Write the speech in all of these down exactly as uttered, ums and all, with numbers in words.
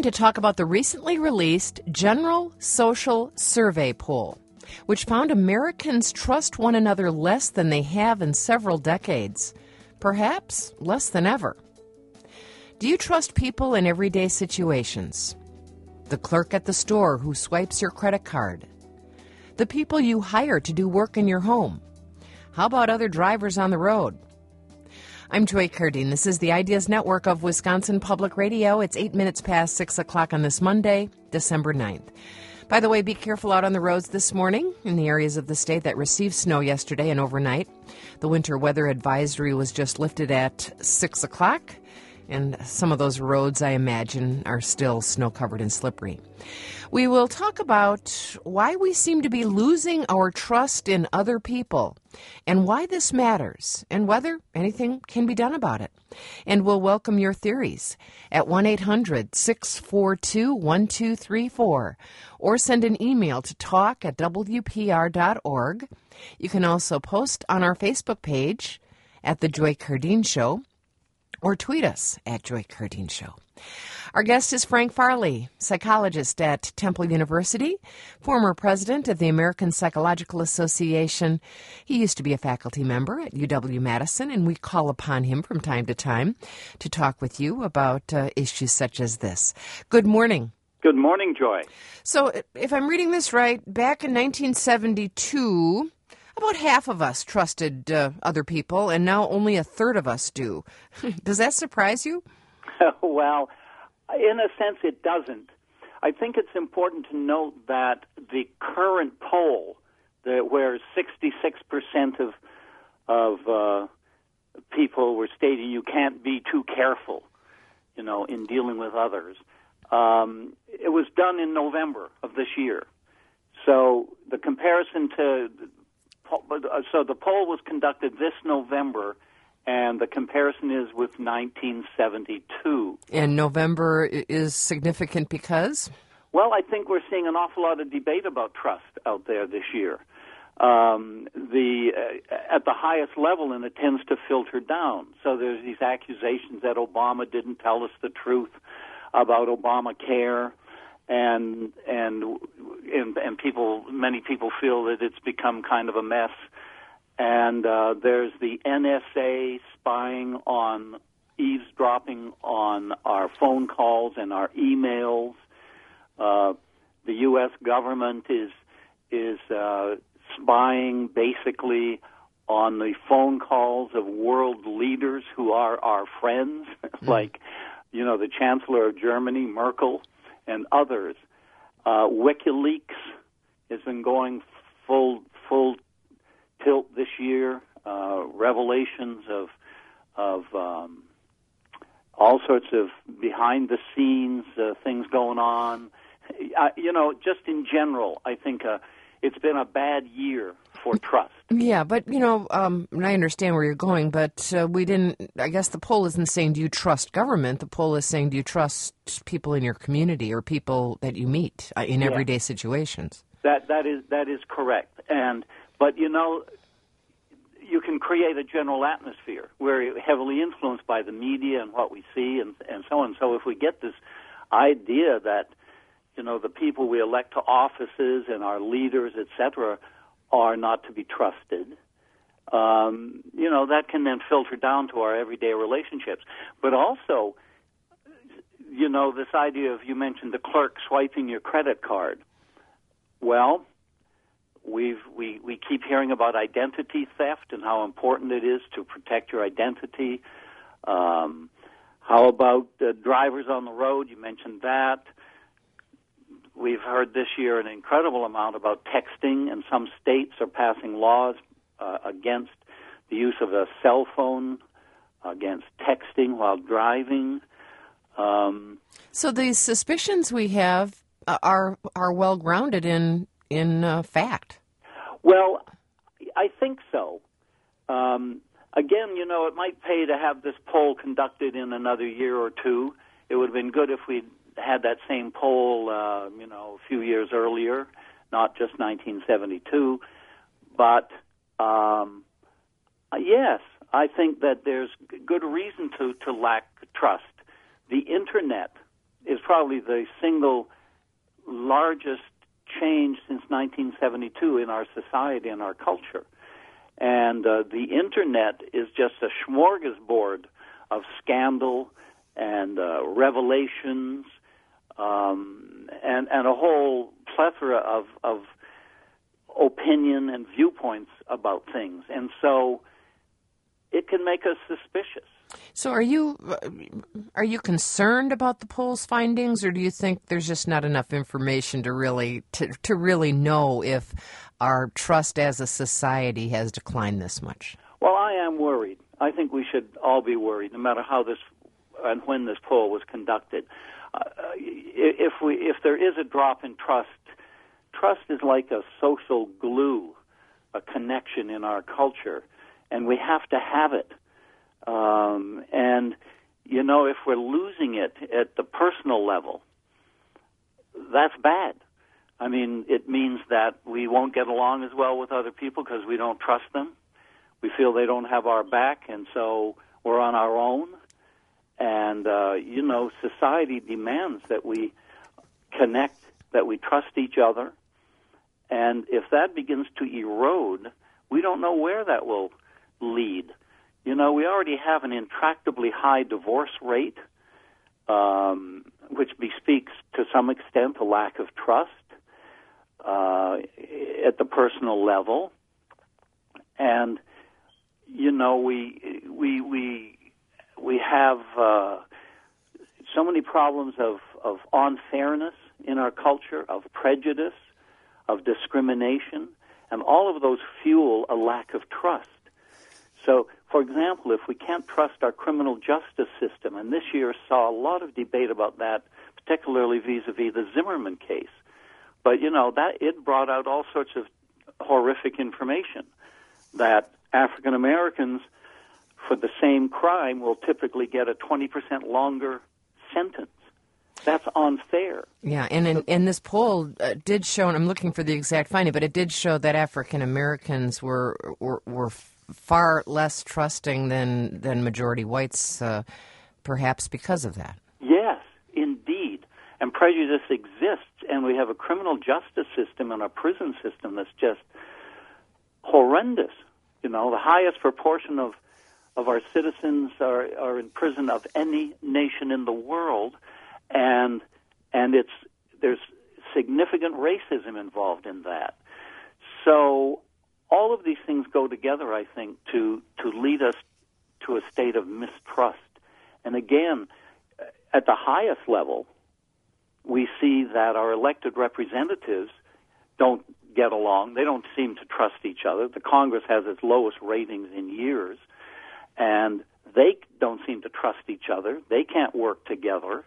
to talk about the recently released General Social Survey poll, which found Americans trust one another less than they have in several decades, perhaps less than ever. Do you trust people in everyday situations? The clerk at the store who swipes your credit card? The people you hire to do work in your home? How about other drivers on the road? I'm Joy Cardine. This is the Ideas Network of Wisconsin Public Radio. It's eight minutes past six o'clock on this Monday, December ninth. By the way, be careful out on the roads this morning in the areas of the state that received snow yesterday and overnight. The winter weather advisory was just lifted at six o'clock, and some of those roads, I imagine, are still snow-covered and slippery. We will talk about why we seem to be losing our trust in other people and why this matters and whether anything can be done about it. And we'll welcome your theories at one eight hundred six four two one two three four or send an email to talk at w p r dot org. You can also post on our Facebook page at The Joy Cardine Show or tweet us at Joy Cardine Show. Our guest is Frank Farley, psychologist at Temple University, former president of the American Psychological Association. He used to be a faculty member at U W-Madison, and we call upon him from time to time to talk with you about uh, issues such as this. Good morning. Good morning, Joy. So, if I'm reading this right, back in nineteen seventy-two, about half of us trusted uh, other people, and now only a third of us do. Does that surprise you? Well, in a sense, it doesn't. I think it's important to note that the current poll, the, where sixty-six percent of of uh, people were stating you can't be too careful, you know, in dealing with others, um, it was done in November of this year. So the comparison to so the poll was conducted this November. And the comparison is with nineteen seventy-two. And November is significant because? Well, I think we're seeing an awful lot of debate about trust out there this year. Um, the uh, at the highest level, and it tends to filter down. So there's these accusations that Obama didn't tell us the truth about Obamacare, and and and, and people, many people feel that it's become kind of a mess. And uh, there's the N S A spying on, eavesdropping on our phone calls and our emails. Uh, the U S government is is uh, spying basically on the phone calls of world leaders who are our friends, mm-hmm. like, you know, the Chancellor of Germany, Merkel, and others. Uh, WikiLeaks has been going full full. tilt this year, uh, revelations of of um, all sorts of behind-the-scenes uh, things going on. Uh, you know, just in general, I think uh, it's been a bad year for trust. Yeah, but, you know, um, and I understand where you're going, but uh, we didn't, I guess the poll isn't saying do you trust government, the poll is saying do you trust people in your community or people that you meet uh, in yeah. everyday situations. That that is that is correct. And But, you know, you can create a general atmosphere. We're heavily influenced by the media and what we see and, and so on. So if we get this idea that, you know, the people we elect to offices and our leaders, et cetera, are not to be trusted, um, you know, that can then filter down to our everyday relationships. But also, you know, this idea of, you mentioned the clerk swiping your credit card. Well, We've, we we keep hearing about identity theft and how important it is to protect your identity. Um, how about uh, drivers on the road? You mentioned that. We've heard this year an incredible amount about texting, and some states are passing laws uh, against the use of a cell phone, against texting while driving. Um, so these suspicions we have uh, are are well grounded in. in uh, fact? Well, I think so. Um, again, you know, it might pay to have this poll conducted in another year or two. It would have been good if we'd had that same poll, uh, you know, a few years earlier, not just nineteen seventy-two. But, um, yes, I think that there's good reason to, to lack trust. The Internet is probably the single largest change since nineteen seventy-two in our society and our culture. And uh, the Internet is just a smorgasbord of scandal and uh, revelations um, and, and a whole plethora of, of opinion and viewpoints about things. And so it can make us suspicious. So are you are you concerned about the poll's findings, or do you think there's just not enough information to really to, to really know if our trust as a society has declined this much? Well, I am worried. I think we should all be worried, no matter how this and when this poll was conducted. Uh, if we if there is a drop in trust, trust is like a social glue, a connection in our culture, and we have to have it. Um, and, you know, if we're losing it at the personal level, that's bad. I mean, it means that we won't get along as well with other people because we don't trust them. We feel they don't have our back, and so we're on our own. And, uh, you know, society demands that we connect, that we trust each other. And if that begins to erode, we don't know where that will lead. You know, we already have an intractably high divorce rate, um, which bespeaks to some extent a lack of trust uh, at the personal level. And, you know, we we we we have uh, so many problems of, of unfairness in our culture, of prejudice, of discrimination, and all of those fuel a lack of trust. So, for example, if we can't trust our criminal justice system, and this year saw a lot of debate about that, particularly vis-a-vis the Zimmerman case, but, you know, that it brought out all sorts of horrific information that African Americans, for the same crime, will typically get a twenty percent longer sentence. That's unfair. Yeah, and in, and this poll uh, did show, and I'm looking for the exact finding, but it did show that African Americans were were, were far less trusting than than majority whites, uh, perhaps because of that. Yes, indeed. And prejudice exists, and we have a criminal justice system and a prison system that's just horrendous. You know, the highest proportion of, of our citizens are, are in prison of any nation in the world, and and it's there's significant racism involved in that. So all of these things go together, I think, to, to lead us to a state of mistrust. And again, at the highest level, we see that our elected representatives don't get along. They don't seem to trust each other. The Congress has its lowest ratings in years, and they don't seem to trust each other. They can't work together.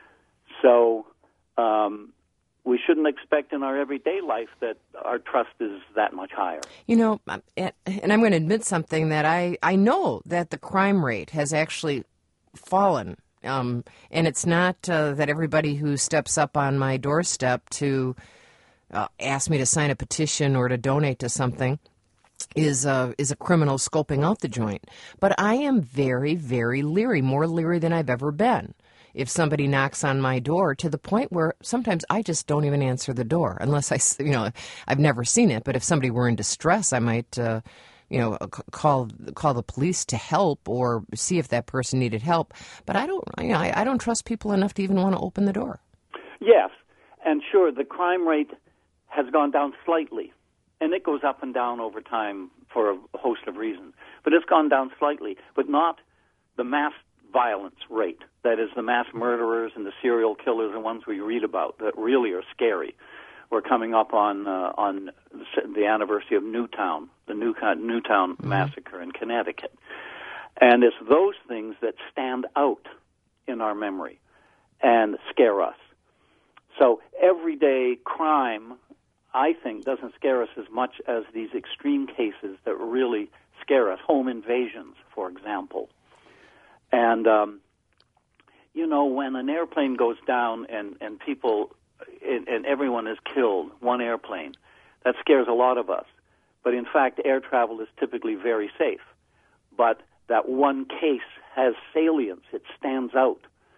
So um, we shouldn't expect in our everyday life that our trust is that much higher. You know, and I'm going to admit something, that I, I know that the crime rate has actually fallen. Um, and it's not uh, that everybody who steps up on my doorstep to uh, ask me to sign a petition or to donate to something is uh, is a criminal scoping out the joint. But I am very, very leery, more leery than I've ever been, if somebody knocks on my door, to the point where sometimes I just don't even answer the door unless I, you know, I've never seen it. But if somebody were in distress, I might, uh, you know, call call the police to help or see if that person needed help. But I don't, you know, I, I don't trust people enough to even want to open the door. Yes, and sure, the crime rate has gone down slightly, and it goes up and down over time for a host of reasons. But it's gone down slightly, but not the mass violence rate. That is, the mass murderers and the serial killers, the ones we read about that really are scary. We're coming up on uh, on the anniversary of Newtown, the New Newtown mm-hmm. massacre in Connecticut. And it's those things that stand out in our memory and scare us. So everyday crime, I think, doesn't scare us as much as these extreme cases that really scare us. Home invasions, for example. And, um, you know, when an airplane goes down and, and people and, and everyone is killed, one airplane, that scares a lot of us. But in fact, air travel is typically very safe. But that one case has salience. It stands out.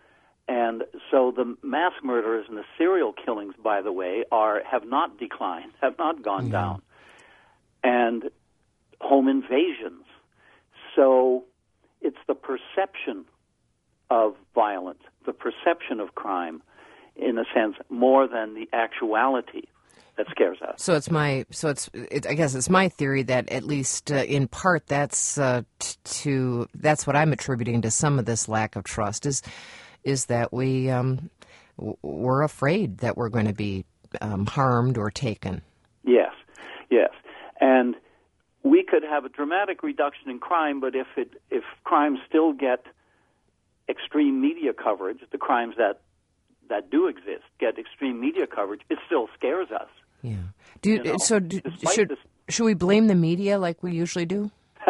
And so the mass murderers and the serial killings, by the way, are have not declined, have not gone Yeah. down. And home invasions. So it's the perception of violence, the perception of crime, in a sense, more than the actuality that scares us. So it's my so it's it, I guess it's my theory that at least uh, in part that's uh, t- to that's what I'm attributing to some of this lack of trust is is that we um, w- we're afraid that we're going to be um, harmed or taken. Yes, yes, and we could have a dramatic reduction in crime, but if it if crimes still get extreme media coverage, the crimes that that do exist get extreme media coverage, it still scares us. Yeah. Do you, You know, so do, despite should this- should we blame the media like we usually do?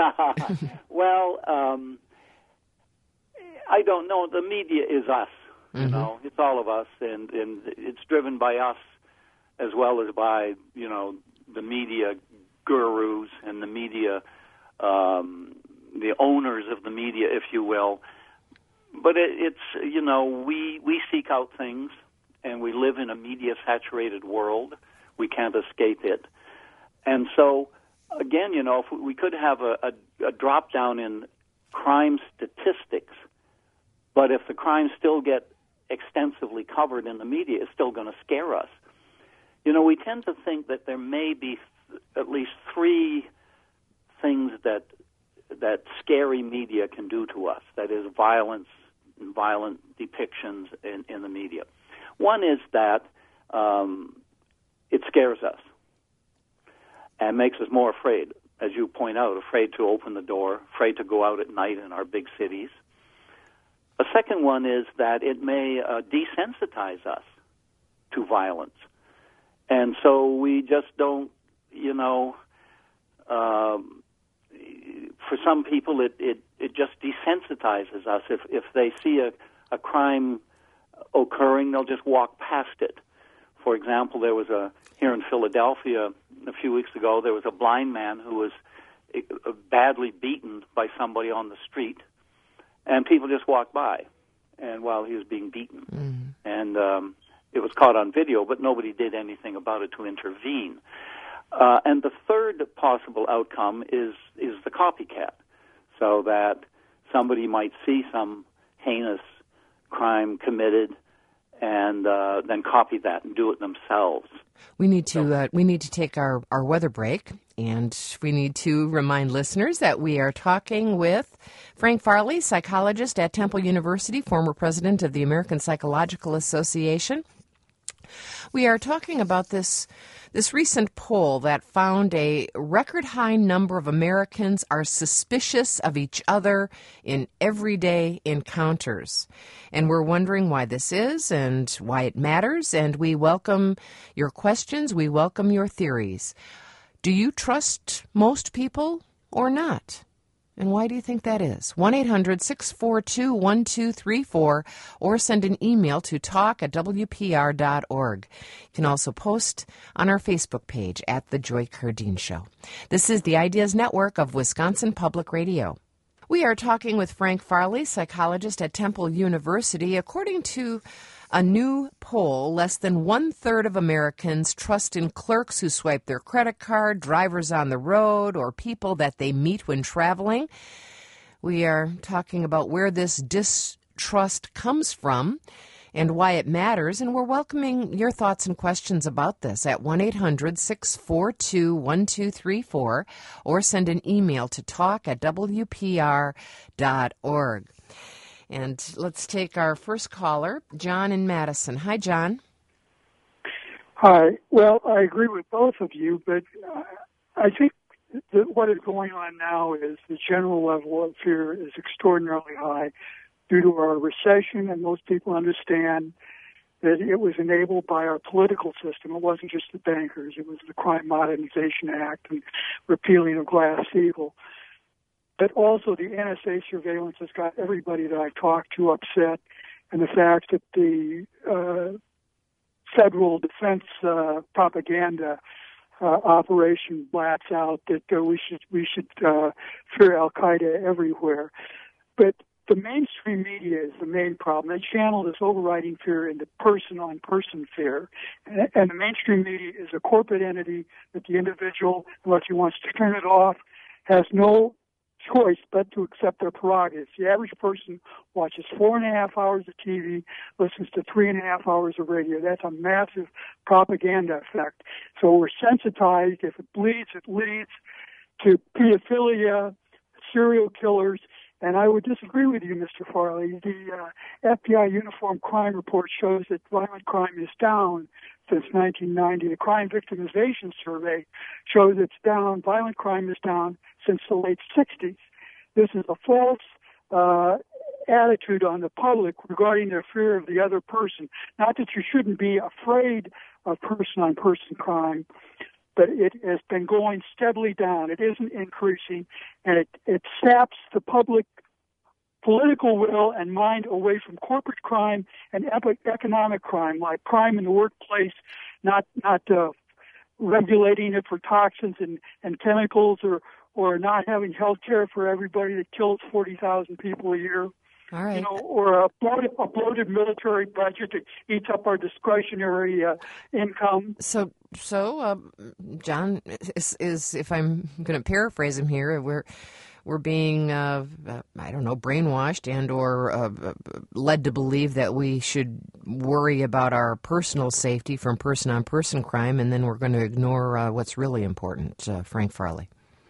Well, um, I don't know. The media is us. You Mhm. know, it's all of us, and and it's driven by us as well as by you know the media gurus and the media, um, the owners of the media, if you will. But it, it's, you know, we, we seek out things, and we live in a media-saturated world. We can't escape it. And so, again, you know, if we could have a, a, a drop-down in crime statistics, but if the crimes still get extensively covered in the media, it's still going to scare us. You know, we tend to think that there may be at least three things that that scary media can do to us. That is, violence, and violent depictions in, in the media. One is that um, it scares us and makes us more afraid, as you point out, afraid to open the door, afraid to go out at night in our big cities. A second one is that it may uh, desensitize us to violence. And so we just don't, you know, um, for some people it, it, it just desensitizes us. If if they see a, a crime occurring, they'll just walk past it. For example, there was a, here in Philadelphia a few weeks ago, there was a blind man who was badly beaten by somebody on the street, and people just walked by and while he was being beaten. Mm. And um, it was caught on video, but nobody did anything about it to intervene. Uh, and the third possible outcome is is the copycat, so that somebody might see some heinous crime committed and uh, then copy that and do it themselves. We need to uh, we need to take our, our weather break, and we need to remind listeners that we are talking with Frank Farley, psychologist at Temple University, former president of the American Psychological Association. We are talking about this this recent poll that found a record high number of Americans are suspicious of each other in everyday encounters. And we're wondering why this is and why it matters. And we welcome your questions. We welcome your theories. Do you trust most people or not? And why do you think that is? one eight hundred six four two one two three four or send an email to talk at w p r dot org. You can also post on our Facebook page at The Joy Cardine Show. This is the Ideas Network of Wisconsin Public Radio. We are talking with Frank Farley, psychologist at Temple University. According to a new poll, less than one-third of Americans trust in clerks who swipe their credit card, drivers on the road, or people that they meet when traveling. We are talking about where this distrust comes from and why it matters, and we're welcoming your thoughts and questions about this at one eight hundred six four two one two three four or send an email to talk at w p r dot org. And let's take our first caller, John in Madison. Hi, John. Hi. Well, I agree with both of you, but uh, I think that what is going on now is the general level of fear is extraordinarily high due to our recession, and most people understand that it was enabled by our political system. It wasn't just the bankers. It was the Crime Modernization Act and repealing of Glass-Steagall. But also the N S A surveillance has got everybody that I talk to upset, and the fact that the uh, federal defense uh, propaganda uh, operation blats out that uh, we should we should uh, fear Al Qaeda everywhere. But the mainstream media is the main problem. They channel this overriding fear into person-on-person fear. And, and the mainstream media is a corporate entity that the individual, unless he wants to turn it off, has no choice but to accept their prerogatives. The average person watches four and a half hours of T V, listens to three and a half hours of radio. That's a massive propaganda effect. So we're sensitized. If it bleeds, it leads to pedophilia, serial killers. And I would disagree with you, Mister Farley. The uh, F B I Uniform Crime Report shows that violent crime is down since nineteen ninety. The Crime Victimization Survey shows it's down. Violent crime is down since the late sixties. This is a false uh, attitude on the public regarding their fear of the other person. Not that you shouldn't be afraid of person-on-person crime, but it has been going steadily down. It isn't increasing, and it, it saps the public political will and mind away from corporate crime and epic economic crime, like crime in the workplace, not not uh, regulating it for toxins and, and chemicals, or, or not having health care for everybody that kills forty thousand people a year. All right. You know, or a bloated, a bloated military budget that eats up our discretionary uh, income. So, so uh, John is, is, if I'm going to paraphrase him here, we're we're being, uh, uh, I don't know, brainwashed and or uh, led to believe that we should worry about our personal safety from person-on-person crime, and then we're going to ignore uh, what's really important. Uh, Frank Farley.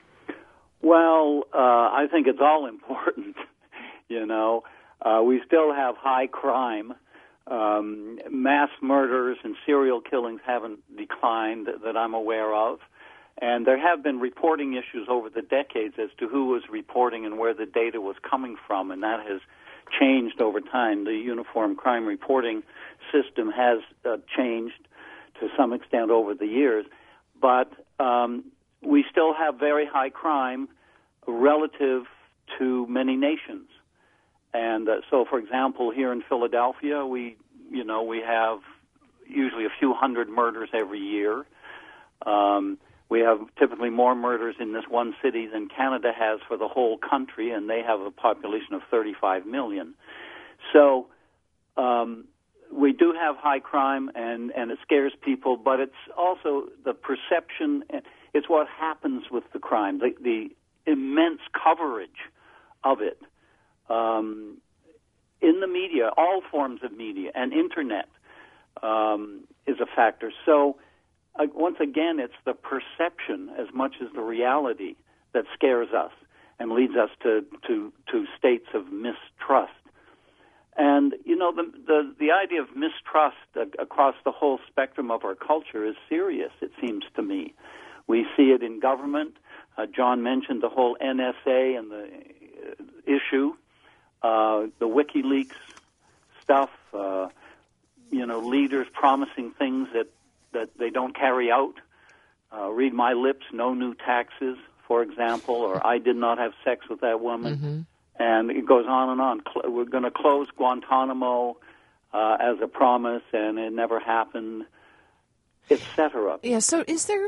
Well, uh, I think it's all important. You know, uh, we still have high crime. Um, mass murders and serial killings haven't declined that I'm aware of. And there have been reporting issues over the decades as to who was reporting and where the data was coming from, and that has changed over time. The Uniform Crime Reporting System has uh, changed to some extent over the years. But um, we still have very high crime relative to many nations. And uh, so, for example, here in Philadelphia, we, you know, we have usually a few hundred murders every year. Um, we have typically more murders in this one city than Canada has for the whole country, and they have a population of thirty-five million. So um, we do have high crime, and, and it scares people, but it's also the perception. It's what happens with the crime, the, the immense coverage of it. Um, in the media, all forms of media, and internet um, is a factor. So, uh, once again, it's the perception as much as the reality that scares us and leads us to, to, to states of mistrust. And, you know, the, the, the idea of mistrust uh, across the whole spectrum of our culture is serious, it seems to me. We see it in government. Uh, John mentioned the whole N S A and the uh, issue. Uh, the WikiLeaks stuff, uh, you know, leaders promising things that, that they don't carry out. Uh, read my lips, no new taxes, for example, or I did not have sex with that woman. Mm-hmm. And it goes on and on. Cl- we're going to close Guantanamo uh, as a promise, and it never happened, et cetera. Yeah, so is there,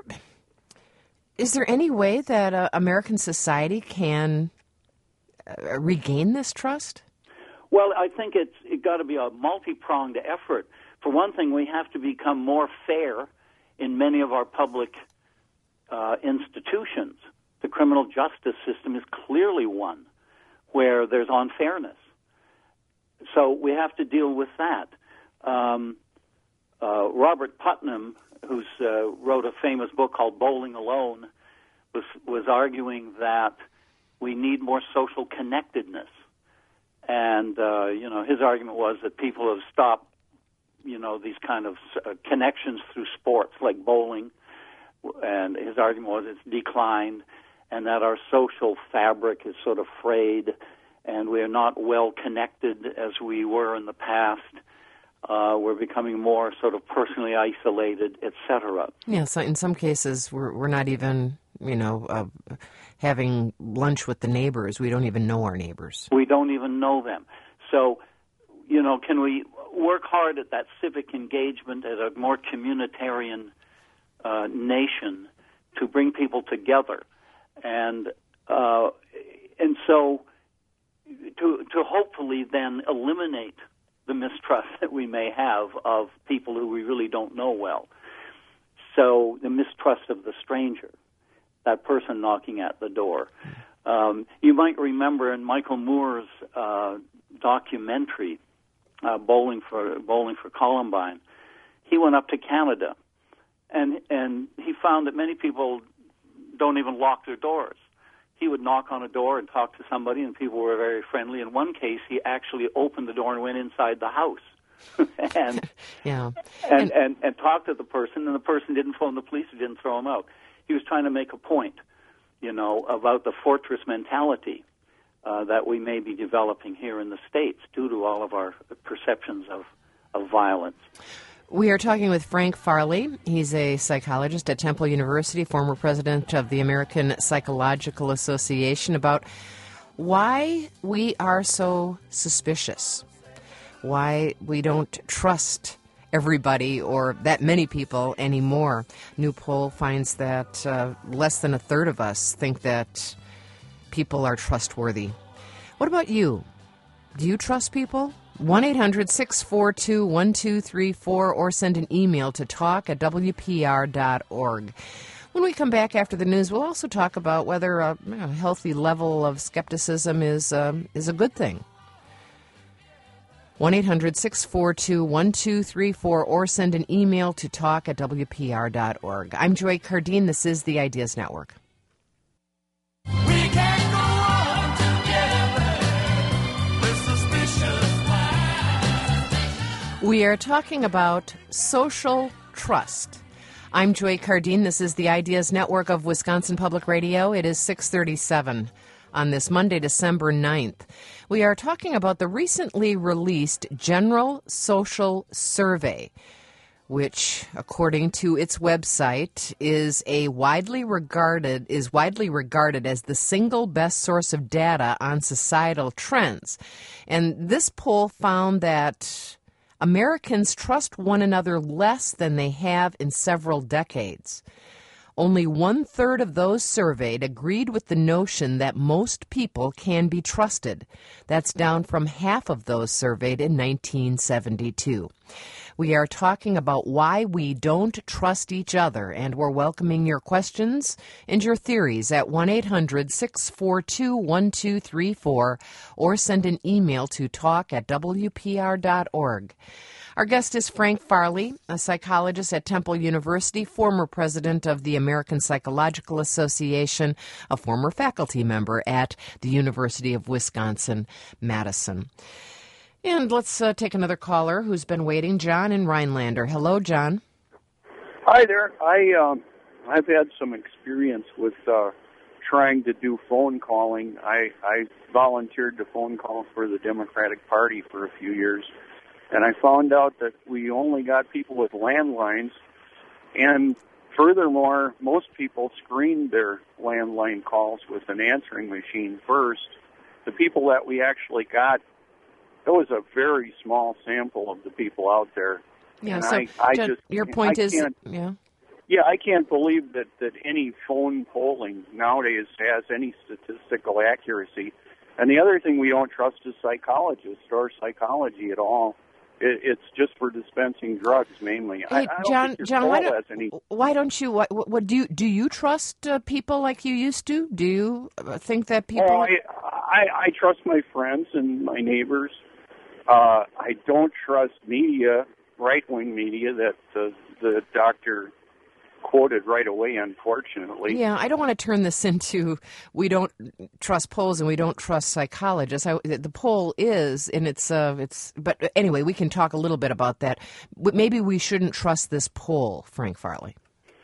is there any way that uh, American society can Uh, regain this trust? Well, I think it's it got to be a multi-pronged effort. For one thing, we have to become more fair in many of our public uh, institutions. The criminal justice system is clearly one where there's unfairness. So we have to deal with that. Um, uh, Robert Putnam, who uh, wrote a famous book called Bowling Alone, was was arguing that we need more social connectedness. And, uh, you know, his argument was that people have stopped, you know, these kind of uh, connections through sports like bowling. And his argument was it's declined, and that our social fabric is sort of frayed, and we are not well connected as we were in the past. Uh, we're becoming more sort of personally isolated, et cetera. Yeah, so in some cases, we're we're not even, you know, uh, having lunch with the neighbors. We don't even know our neighbors. We don't even know them. So, you know, can we work hard at that civic engagement as a more communitarian uh, nation to bring people together? And uh, and so to to hopefully then eliminate the mistrust that we may have of people who we really don't know well. So the mistrust of the stranger, that person knocking at the door. Um, you might remember in Michael Moore's uh, documentary, uh, Bowling for Bowling for Columbine, he went up to Canada, and and he found that many people don't even lock their doors. He would knock on a door and talk to somebody, and people were very friendly. In one case, he actually opened the door and went inside the house and, yeah. and, and, and and talked to the person, and the person didn't phone the police or didn't throw him out. He was trying to make a point, you know, about the fortress mentality uh, that we may be developing here in the States due to all of our perceptions of, of violence. We are talking with Frank Farley. He's a psychologist at Temple University, former president of the American Psychological Association, about why we are so suspicious, why we don't trust everybody or that many people anymore. New poll finds that uh, less than a third of us think that people are trustworthy. What about you? Do you trust people? one eight hundred six four two one two three four or send an email to talk at w p r dot org. When we come back after the news, we'll also talk about whether a, a healthy level of skepticism is, um, is a good thing. one eight hundred six four two one two three four or send an email to talk at w p r dot org. I'm Joy Cardine. This is the Ideas Network. We can go on together with suspicious minds. We are talking about social trust. I'm Joy Cardine. This is the Ideas Network of Wisconsin Public Radio. It is six thirty-seven on this Monday, December ninth. We are talking about the recently released General Social Survey, which, according to its website, is a widely regarded is widely regarded as the single best source of data on societal trends. And this poll found that Americans trust one another less than they have in several decades. Only one-third of those surveyed agreed with the notion that most people can be trusted. That's down from half of those surveyed in nineteen seventy-two. We are talking about why we don't trust each other, and we're welcoming your questions and your theories at one eight hundred six four two one two three four or send an email to talk at w p r dot org. Our guest is Frank Farley, a psychologist at Temple University, former president of the American Psychological Association, a former faculty member at the University of Wisconsin-Madison. And let's uh, take another caller who's been waiting, John in Rhinelander. Hello, John. Hi there. I um, I've had some experience with uh, trying to do phone calling. I, I volunteered to phone call for the Democratic Party for a few years, and I found out that we only got people with landlines, and furthermore, most people screened their landline calls with an answering machine first. The people that we actually got, it was a very small sample of the people out there. Yeah, and so I, I John, just, your point I is, can't- yeah. Yeah, I can't believe that, that any phone polling nowadays has any statistical accuracy. And the other thing we don't trust is psychologists or psychology at all. It, it's just for dispensing drugs mainly. Hey, I, I don't John, think your John, poll why don't, has any. why don't you? What, what do you do? You trust uh, people like you used to? Do you uh, think that people? Oh, I, I, I trust my friends and my neighbors. Uh, I don't trust media, right-wing media that the the doctor quoted right away, unfortunately. Yeah, I don't want to turn this into we don't trust polls and we don't trust psychologists. I, the poll is, and it's, uh, it's. But anyway, we can talk a little bit about that. Maybe we shouldn't trust this poll, Frank Farley.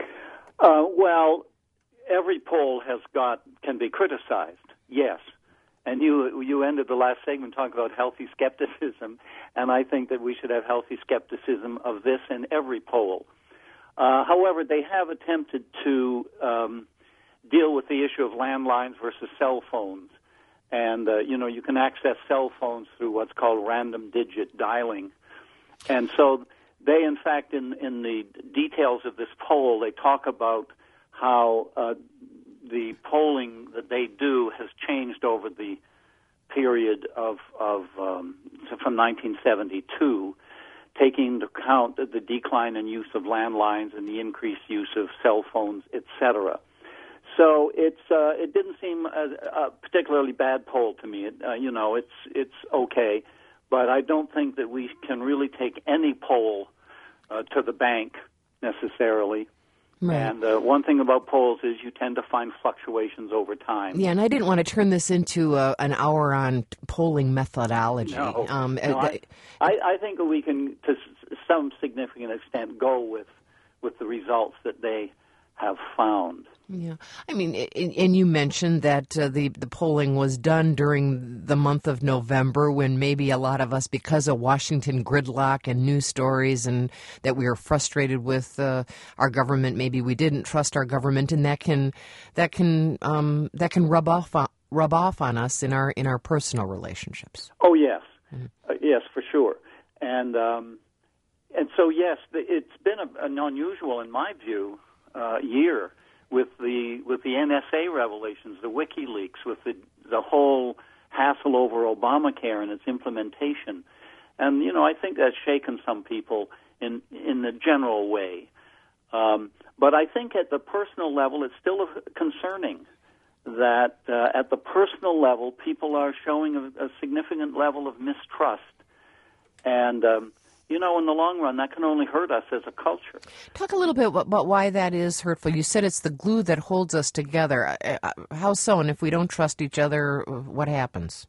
Uh, well, every poll has got can be criticized. Yes. And you you ended the last segment talking about healthy skepticism, and I think that we should have healthy skepticism of this and every poll. Uh, however, they have attempted to um, deal with the issue of landlines versus cell phones. And, uh, you know, you can access cell phones through what's called random digit dialing. And so they, in fact, in, in the details of this poll, they talk about how uh, the polling that they do has changed over the period of, of um, from nineteen seventy-two, taking into account the, the decline in use of landlines and the increased use of cell phones, et cetera. So it's uh, it didn't seem a, a particularly bad poll to me. It, uh, you know, it's it's okay, but I don't think that we can really take any poll uh, to the bank necessarily. Right. And uh, one thing about polls is you tend to find fluctuations over time. Yeah, and I didn't want to turn this into uh, an hour on polling methodology. No, Um, no uh, I, I, I think we can, to s- some significant extent, go with with the results that they have found. Yeah, I mean, and and you mentioned that uh, the the polling was done during the month of November, when maybe a lot of us, because of Washington gridlock and news stories, and that we were frustrated with uh, our government, maybe we didn't trust our government, and that can that can um, that can rub off on, rub off on us in our in our personal relationships. Oh yes, Mm-hmm. uh, yes, for sure, and um, and so yes, the, it's been a, an unusual, in my view, uh, year. With the with the N S A revelations, the WikiLeaks, with the the whole hassle over Obamacare and its implementation, and you know I think that's shaken some people in in the general way. Um, but I think at the personal level, it's still concerning that uh, at the personal level, people are showing a, a significant level of mistrust, and um, you know, in the long run, that can only hurt us as a culture. Talk a little bit about why that is hurtful. You said it's the glue that holds us together. How so? And if we don't trust each other, what happens?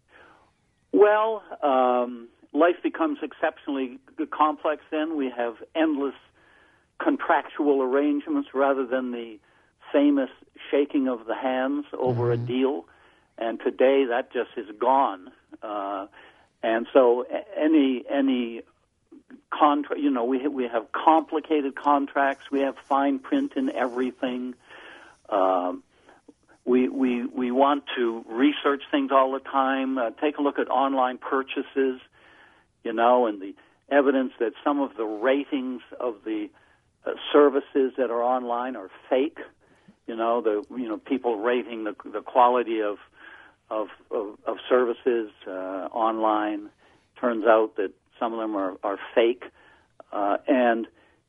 Well, um, life becomes exceptionally complex then. We have endless contractual arrangements rather than the famous shaking of the hands over mm-hmm. a deal. And today that just is gone. Uh, and so any any... Contra- you know, we we have complicated contracts. We have fine print in everything. Um, we we we want to research things all the time. Uh, take a look at online purchases, you know, and the evidence that some of the ratings of the uh, services that are online are fake. You know, the you know people rating the the quality of of of, of services uh, online. Turns out that some of them are, are fake. Uh, and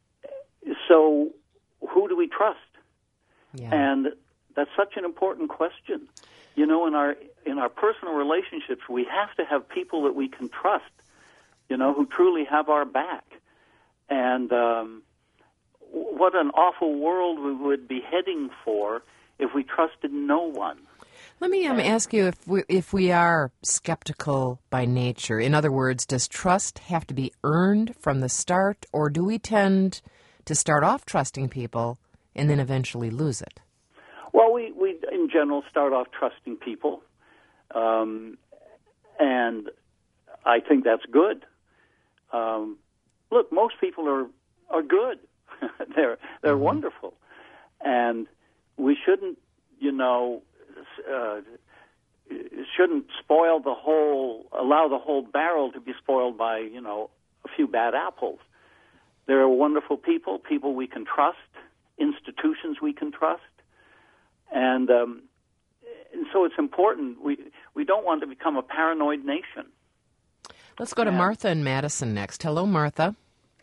so who do we trust? Yeah. And that's such an important question. You know, in our in our personal relationships, we have to have people that we can trust, you know, who truly have our back. And um, what an awful world we would be heading for if we trusted no one. Let me um, ask you if we, if we are skeptical by nature. In other words, does trust have to be earned from the start, or do we tend to start off trusting people and then eventually lose it? Well, we, we in general start off trusting people, um, and I think that's good. Um, look, most people are are good. they're they're mm-hmm. wonderful, and we shouldn't, you know. Uh, shouldn't spoil the whole, allow the whole barrel to be spoiled by, you know, a few bad apples. There are wonderful people, people we can trust, institutions we can trust, and, um, and so it's important. We we don't want to become a paranoid nation. Let's go to and, Martha in Madison next. Hello, Martha.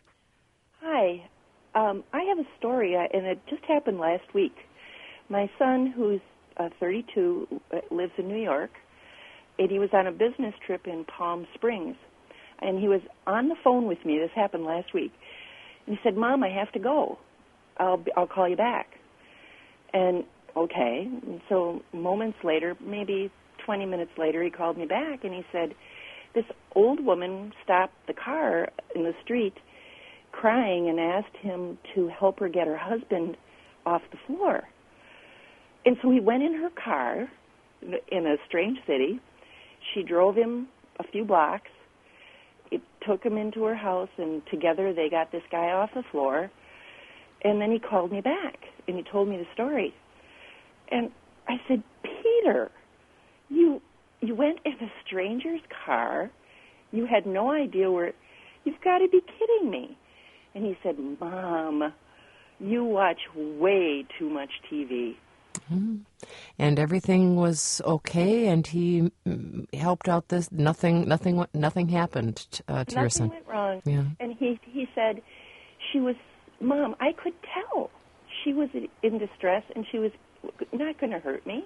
Hi. Um, I have a story, uh, and it just happened last week. My son, who's Uh, thirty-two, uh, lives in New York, and he was on a business trip in Palm Springs, and he was on the phone with me. This happened last week, and he said, "Mom, I have to go. I'll be, I'll call you back." And okay, and so moments later, maybe twenty minutes later, he called me back, and he said, "This old woman stopped the car in the street, crying, and asked him to help her get her husband off the floor." And so he went in her car in a strange city. She drove him a few blocks. It took him into her house, and together they got this guy off the floor. And then he called me back, and he told me the story. And I said, "Peter, you you went in a stranger's car. You had no idea where. You've got to be kidding me." And he said, "Mom, you watch way too much T V." Mm-hmm. And everything was okay, and he mm, helped out this. Nothing, nothing, nothing happened uh, to Nothing your son. went wrong. Yeah. And he he said, she was, Mom, I could tell she was in distress, and she was not going to hurt me.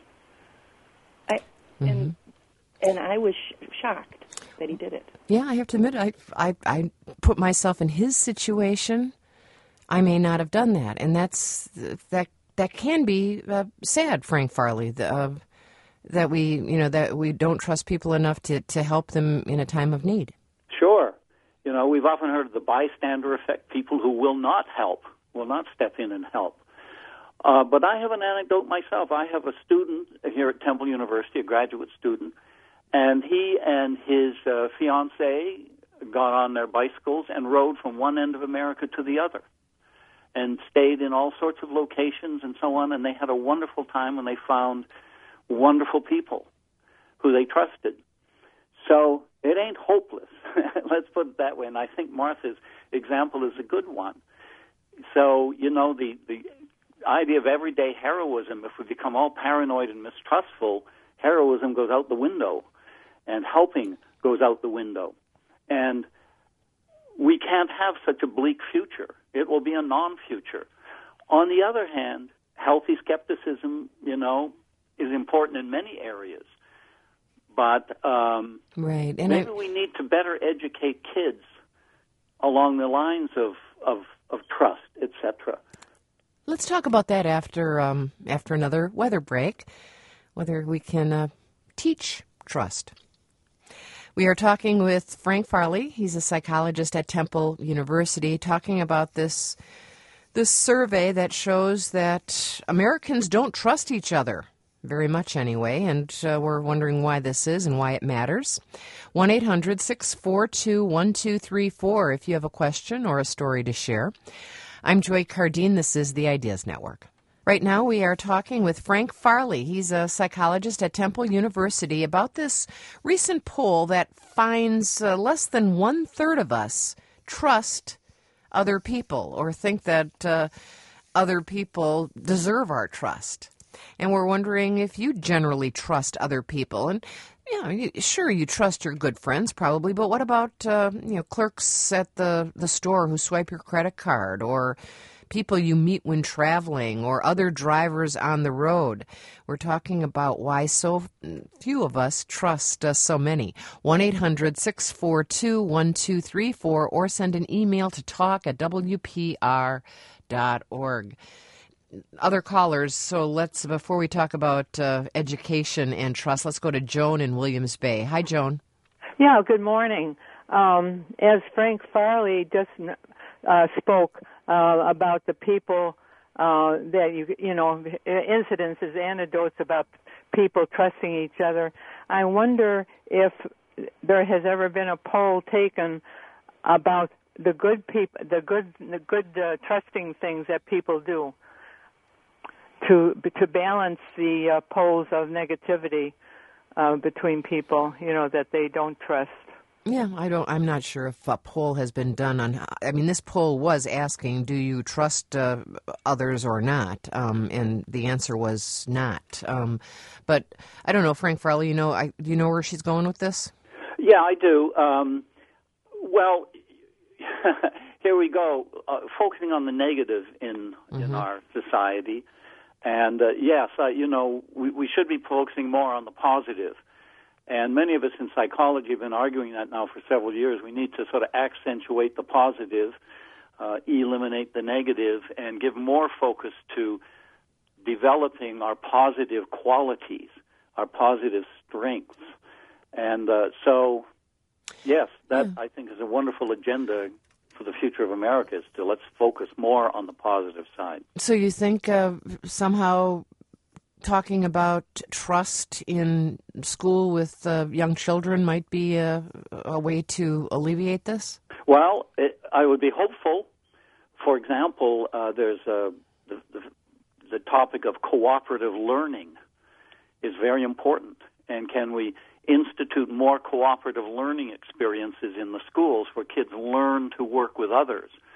I Mm-hmm. and and I was sh- shocked that he did it. Yeah, I have to admit, I, I, I put myself in his situation. I may not have done that, and that's that. That can be uh, sad, Frank Farley. The, uh, that we, you know, that we don't trust people enough to, to help them in a time of need. Sure. You know, we've often heard of the bystander effect, people who will not help, will not step in and help. Uh, but I have an anecdote myself. I have a student here at Temple University, a graduate student, and he and his uh, fiancée got on their bicycles and rode from one end of America to the other, and stayed in all sorts of locations and so on, and they had a wonderful time when they found wonderful people who they trusted. So it ain't hopeless. Let's put it that way, and I think Martha's example is a good one. So, you know, the, the idea of everyday heroism, if we become all paranoid and mistrustful, heroism goes out the window, and helping goes out the window. And we can't have such a bleak future. It will be a non-future. On the other hand, healthy skepticism, you know, is important in many areas. But um, right. and maybe I, we need to better educate kids along the lines of, of, of trust, et cetera. Let's talk about that after um, after another weather break, whether we can uh, teach trust. We are talking with Frank Farley. He's a psychologist at Temple University, talking about this this survey that shows that Americans don't trust each other very much anyway, and uh, we're wondering why this is and why it matters. one eight hundred six four two one two three four if you have a question or a story to share. I'm Joy Cardine. This is the Ideas Network. Right now we are talking with Frank Farley. He's a psychologist at Temple University about this recent poll that finds uh, less than one-third of us trust other people or think that uh, other people deserve our trust. And we're wondering if you generally trust other people. And, you know, you, sure, you trust your good friends probably, but what about, uh, you know, clerks at the, the store who swipe your credit card, or people you meet when traveling, or other drivers on the road? We're talking about why so few of us trust uh, so many. one eight hundred six four two one two three four, or send an email to talk at w p r dot org. Other callers, so let's, before we talk about uh, education and trust, let's go to Joan in Williams Bay. Hi, Joan. Yeah, good morning. Um, as Frank Farley just uh, spoke uh, about the people uh, that, you you know, incidences, anecdotes about people trusting each other, I wonder if there has ever been a poll taken about the good people, the good, the good uh, trusting things that people do to to balance the uh, poles of negativity uh, between people, you know, that they don't trust. Yeah, I don't. I'm not sure if a poll has been done on. I mean, this poll was asking, "Do you trust uh, others or not?" Um, and the answer was not. Um, but I don't know, Frank Farley. You know, I do you know where she's going with this? Yeah, I do. Um, well, here we go. Uh, focusing on the negative in Mm-hmm. in our society. And, uh, yes, uh, you know, we, we should be focusing more on the positive. And many of us in psychology have been arguing that now for several years. We need to sort of accentuate the positive, uh, eliminate the negative, and give more focus to developing our positive qualities, our positive strengths. And uh, so, yes, that, Yeah. I think, is a wonderful agenda for the future of America, is to let's focus more on the positive side. So you think uh, somehow talking about trust in school with uh, young children might be a, a way to alleviate this? Well, it, I would be hopeful. For example, uh, there's a, the, the, the topic of cooperative learning is very important. And can we institute more cooperative learning experiences in the schools where kids learn to work with others?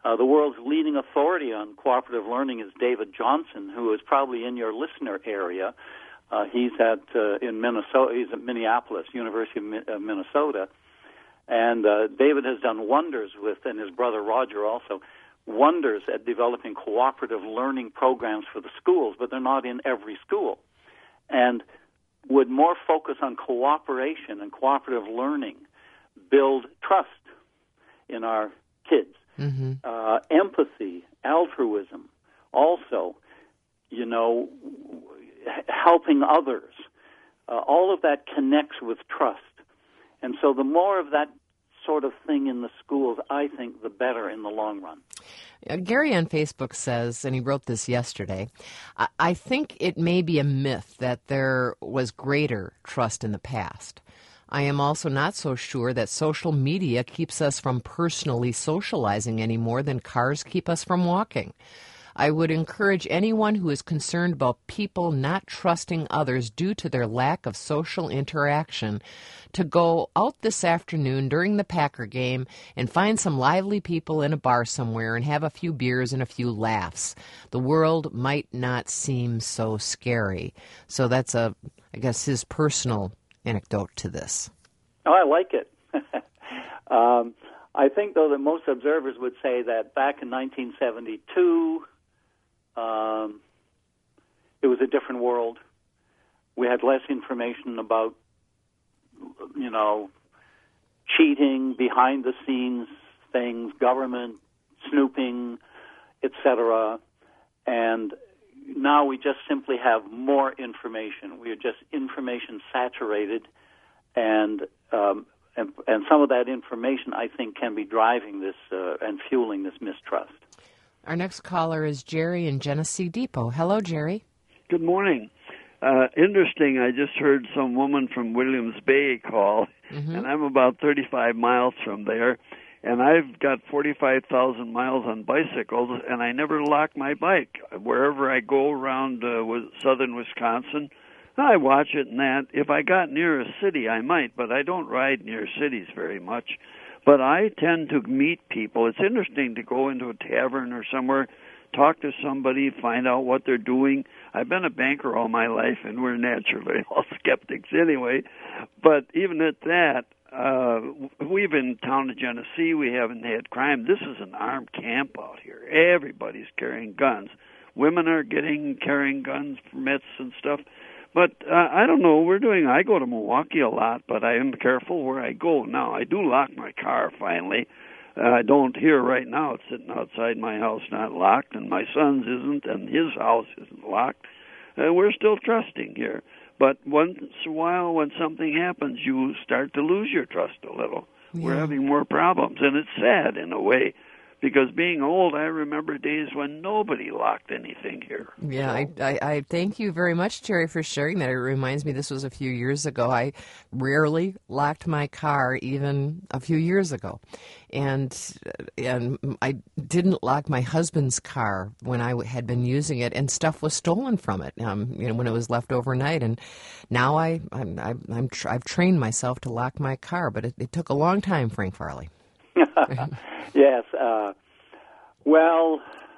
Uh, the world's leading authority on cooperative learning is David Johnson, who is probably in your listener area. Uh, he's at uh, in Minnesota. He's at Minneapolis, University of Mi- uh, Minnesota, and uh, David has done wonders with, and his brother Roger also, wonders at developing cooperative learning programs for the schools. But they're not in every school, and would more focus on cooperation and cooperative learning build trust in our kids. Mm-hmm. Uh, empathy, altruism, also, you know, h- helping others. Uh, all of that connects with trust. And so the more of that sort of thing in the schools, I think, the better in the long run. Uh, Gary on Facebook says, and he wrote this yesterday, I-, I think it may be a myth that there was greater trust in the past. I am also not so sure that social media keeps us from personally socializing any more than cars keep us from walking. I would encourage anyone who is concerned about people not trusting others due to their lack of social interaction to go out this afternoon during the Packer game and find some lively people in a bar somewhere and have a few beers and a few laughs. The world might not seem so scary. So that's, a, I guess, his personal anecdote to this. Oh, I like it. um, I think, though, that most observers would say that back in nineteen seventy-two, um, it was a different world. We had less information about, you know, cheating, behind-the-scenes things, government snooping, et cetera, and now we just simply have more information. We are just information saturated, and um, and, and some of that information, I think, can be driving this uh, and fueling this mistrust. Our next caller is Jerry in Genesee Depot. Hello, Jerry. Good morning. Uh, interesting, I just heard some woman from Williams Bay call, mm-hmm. and I'm about thirty-five miles from there. And I've got forty-five thousand miles on bicycles, and I never lock my bike. Wherever I go around uh, with southern Wisconsin, I watch it and that. If I got near a city, I might, but I don't ride near cities very much. But I tend to meet people. It's interesting to go into a tavern or somewhere, talk to somebody, find out what they're doing. I've been a banker all my life, and we're naturally all skeptics anyway. But even at that, Uh, we've in town of Genesee, we haven't had crime. This is an armed camp out here. Everybody's carrying guns. Women are getting carrying guns permits and stuff. But uh, I don't know. We're doing. I go to Milwaukee a lot, but I am careful where I go. Now I do lock my car finally. Uh, I don't here right now. It's sitting outside my house, not locked, and my son's isn't, and his house isn't locked. Uh, we're still trusting here. But once in a while, when something happens, you start to lose your trust a little. Yeah. We're having more problems, and it's sad in a way, because being old, I remember days when nobody locked anything here. Yeah, so. I, I, I thank you very much, Jerry, for sharing that. It reminds me this was a few years ago. I rarely locked my car even a few years ago. And and I didn't lock my husband's car when I had been using it, and stuff was stolen from it. Um, you know, when it was left overnight. And now I I'm, I'm, I'm tr- I've trained myself to lock my car, but it, it took a long time, Frank Farley. Yes. Uh, well,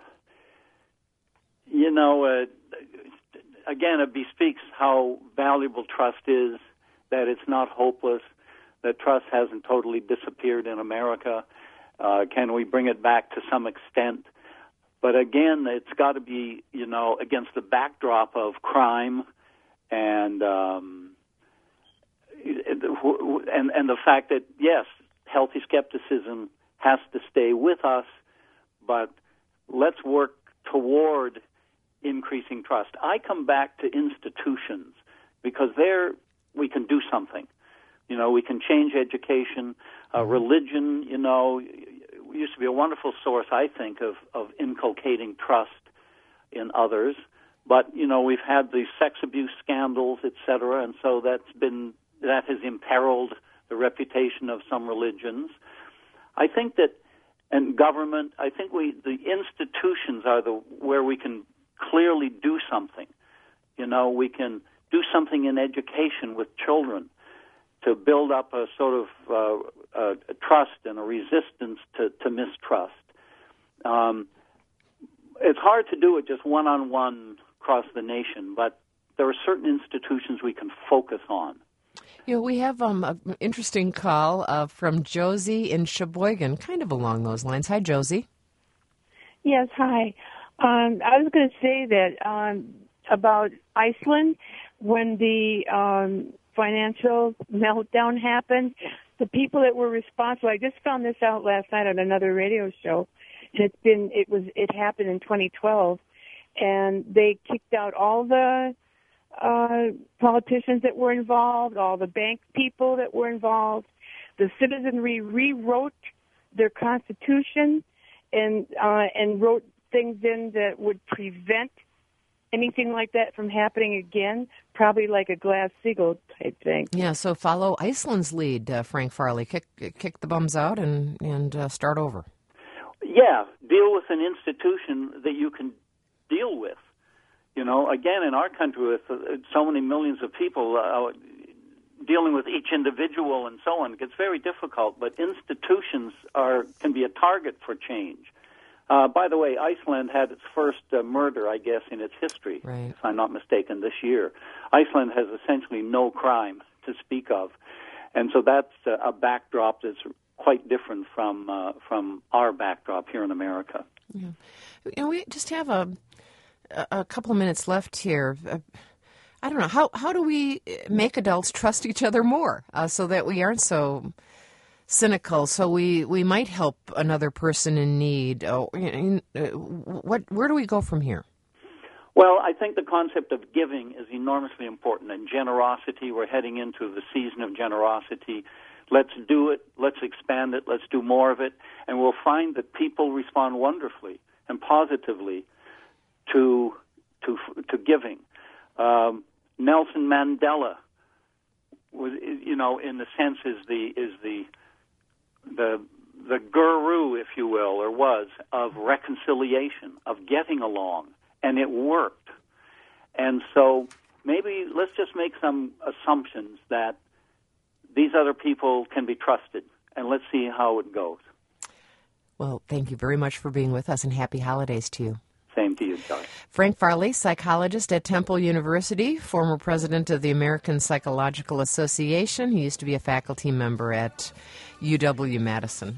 you know, uh, again, it bespeaks how valuable trust is. That it's not hopeless. That trust hasn't totally disappeared in America. Uh, can we bring it back to some extent? But again, it's got to be, you know, against the backdrop of crime and um, and and the fact that, yes, healthy skepticism has to stay with us, but let's work toward increasing trust. I come back to institutions because there we can do something. You know, we can change education. Uh, religion, you know, used to be a wonderful source, I think, of, of inculcating trust in others. But, you know, we've had the sex abuse scandals, et cetera, and so that's been, that has imperiled the reputation of some religions. I think that, and government, I think we, the institutions are the, where we can clearly do something. You know, we can do something in education with children to build up a sort of uh, a trust and a resistance to, to mistrust. Um, it's hard to do it just one-on-one across the nation, but there are certain institutions we can focus on. You know, we have um, an interesting call uh, from Josie in Sheboygan, kind of along those lines. Hi, Josie. Yes, hi. Um, I was going to say that um, about Iceland, when the um, financial meltdown happened, the people that were responsible, I just found this out last night on another radio show, and it's been, it was, it happened in twenty twelve, and they kicked out all the uh, politicians that were involved, all the bank people that were involved. The citizenry rewrote their constitution and uh, and wrote things in that would prevent anything like that from happening again, probably like a Glass-Steagall type thing. Yeah, so follow Iceland's lead, uh, Frank Farley. Kick kick the bums out and, and uh, start over. Yeah, deal with an institution that you can deal with. You know, again, in our country with uh, so many millions of people, uh, dealing with each individual and so on, it gets very difficult, but institutions are can be a target for change. Uh, by the way, Iceland had its first uh, murder, I guess, in its history, right. if I'm not mistaken, this year. Iceland has essentially no crime to speak of, and so that's uh, a backdrop that's quite different from uh, from our backdrop here in America. Yeah. You know, we just have a a couple of minutes left here. Uh, I don't know, how how do we make adults trust each other more uh, so that we aren't so cynical, so we, we might help another person in need? Oh, you know, what where do we go from here? Well, I think the concept of giving is enormously important, and generosity. We're heading into the season of generosity. Let's do it. Let's expand it. Let's do more of it, and we'll find that people respond wonderfully and positively to to to giving. Um, Nelson Mandela was, you know, in the sense is the is the the the guru, if you will, or was, of reconciliation, of getting along, and it worked. And so maybe let's just make some assumptions that these other people can be trusted, and let's see how it goes. Well, thank you very much for being with us, and happy holidays to you. Same to you, Charlie. Frank Farley, psychologist at Temple University, former president of the American Psychological Association. He used to be a faculty member at U W-Madison.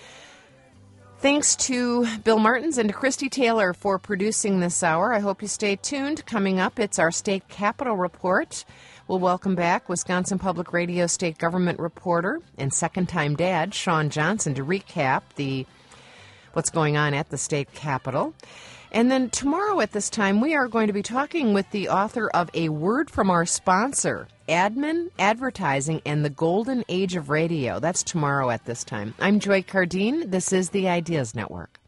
Thanks to Bill Martins and to Christy Taylor for producing this hour. I hope you stay tuned. Coming up, it's our State Capitol Report. We'll welcome back Wisconsin Public Radio State Government reporter and second-time dad, Sean Johnson, to recap the what's going on at the state capitol. And then tomorrow at this time, we are going to be talking with the author of A Word from Our Sponsor, Admin, Advertising, and the Golden Age of Radio. That's tomorrow at this time. I'm Joy Cardine. This is the Ideas Network.